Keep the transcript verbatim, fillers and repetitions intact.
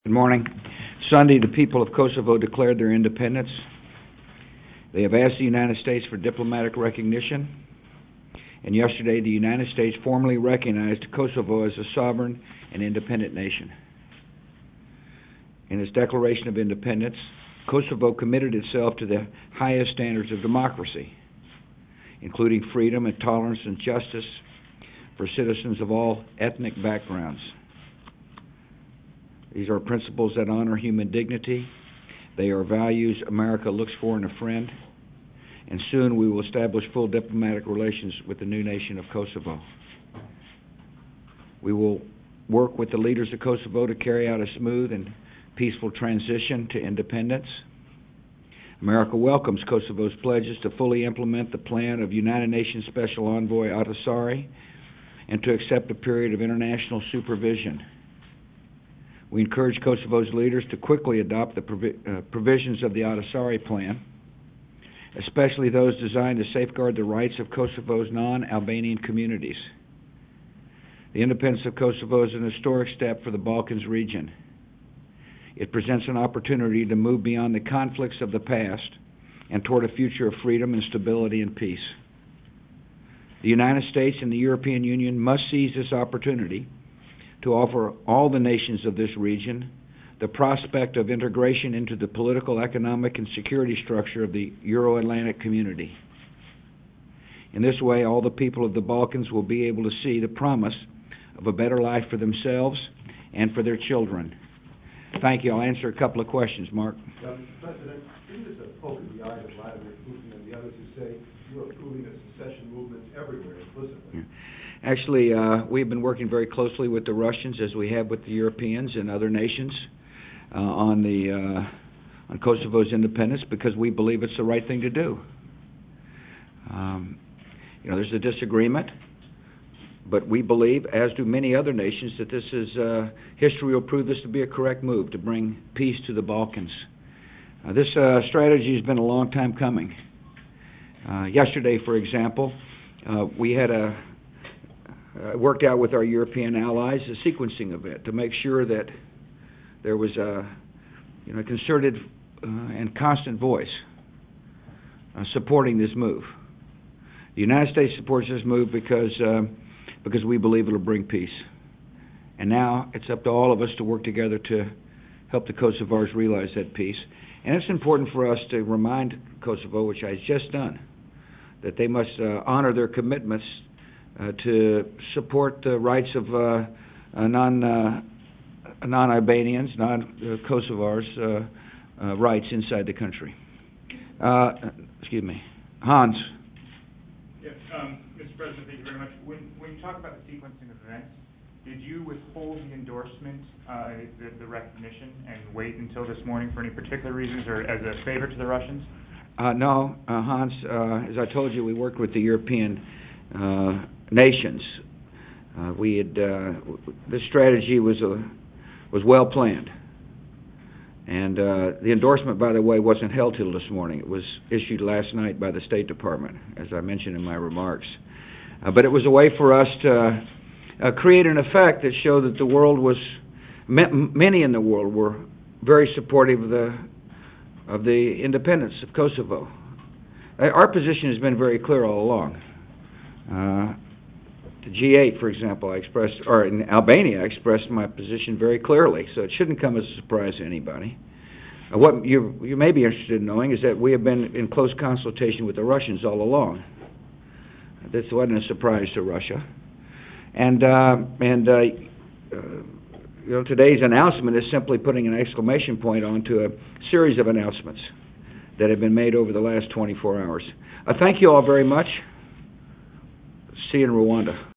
Good morning. Sunday, the people of Kosovo declared their independence. They have asked the United States for diplomatic recognition. And yesterday, the United States formally recognized Kosovo as a sovereign and independent nation. In its declaration of independence, Kosovo committed itself to the highest standards of democracy, including freedom and tolerance and justice for citizens of all ethnic backgrounds. These are principles that honor human dignity. They are values America looks for in a friend. And soon we will establish full diplomatic relations with the new nation of Kosovo. We will work with the leaders of Kosovo to carry out a smooth and peaceful transition to independence. America welcomes Kosovo's pledges to fully implement the plan of United Nations Special Envoy Ahtisaari and to accept a period of international supervision. We encourage Kosovo's leaders to quickly adopt the provi uh, provisions of the Ahtisaari plan, especially those designed to safeguard the rights of Kosovo's non-Albanian communities. The independence of Kosovo is an historic step for the Balkans region. It presents an opportunity to move beyond the conflicts of the past and toward a future of freedom and stability and peace. The United States and the European Union must seize this opportunity to offer all the nations of this region the prospect of integration into the political, economic, and security structure of the Euro-Atlantic community. In this way, all the people of the Balkans will be able to see the promise of a better life for themselves and for their children. Thank you. I'll answer a couple of questions. Mark. Now, Mister President, isn't this a poke in the eye to Vladimir Putin and the others who say you are approving a secession movement everywhere implicitly? Yeah. Actually, uh, we've been working very closely with the Russians, as we have with the Europeans and other nations, uh, on the uh, on Kosovo's independence, because we believe it's the right thing to do. Um, you know, there's a disagreement, but we believe, as do many other nations, that this is uh, history will prove this to be a correct move to bring peace to the Balkans. Uh, this uh, strategy has been a long time coming. Uh, yesterday, for example, uh, we had a Uh, worked out with our European allies a sequencing of it to make sure that there was a you know, concerted uh, and constant voice uh, supporting this move. The United States supports this move because uh, because we believe it will bring peace. And now it's up to all of us to work together to help the Kosovars realize that peace. And it's important for us to remind Kosovo, which I've just done, that they must uh, honor their commitments Uh, to support the rights of uh, uh, non uh, non-Albanians, non-Kosovars' uh, uh, rights inside the country. Uh, excuse me, Hans. Yes, um, Mister President, thank you very much. When when you talk about the sequencing of events, did you withhold the endorsement, uh, the, the recognition, and wait until this morning for any particular reasons, or as a favor to the Russians? Uh, no, uh, Hans. Uh, as I told you, we worked with the European Uh, nations. Uh, we had uh, this strategy was a was well planned, and uh, the endorsement, by the way, wasn't held till this morning. It was issued last night by the State Department, as I mentioned in my remarks. Uh, but it was a way for us to uh, create an effect that showed that the world was many in the world were very supportive of the of the independence of Kosovo. Uh, our position has been very clear all along. Uh, the G eight, for example, I expressed, or in Albania, I expressed my position very clearly, so it shouldn't come as a surprise to anybody. Uh, what you you may be interested in knowing is that we have been in close consultation with the Russians all along. This wasn't a surprise to Russia, and uh, and uh, uh, you know, today's announcement is simply putting an exclamation point onto a series of announcements that have been made over the last twenty-four hours. Uh, thank you all very much. See you in Rwanda.